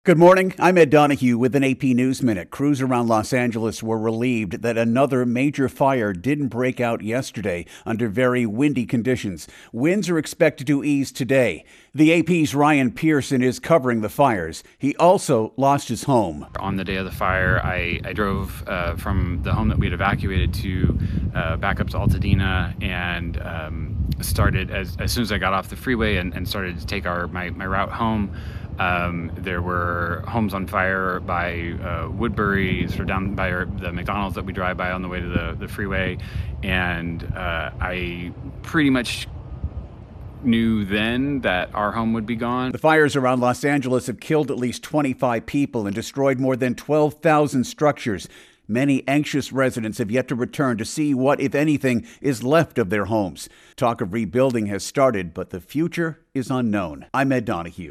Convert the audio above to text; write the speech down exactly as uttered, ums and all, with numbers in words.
Good morning. I'm Ed Donahue with an A P News Minute. Crews around Los Angeles were relieved that another major fire didn't break out yesterday under very windy conditions. Winds are expected to ease today. The A P's Ryan Pearson is covering the fires. He also lost his home. On the day of the fire, I, I drove uh, from the home that we had evacuated to uh, back up to Altadena and um, started, as, as soon as I got off the freeway and, and started to take our my, my route home. Um, there were homes on fire by uh, Woodbury, sort of down by our, the McDonald's that we drive by on the way to the, the freeway. And uh, I pretty much knew then that our home would be gone. The fires around Los Angeles have killed at least twenty-five people and destroyed more than twelve thousand structures. Many anxious residents have yet to return to see what, if anything, is left of their homes. Talk of rebuilding has started, but the future is unknown. I'm Ed Donahue.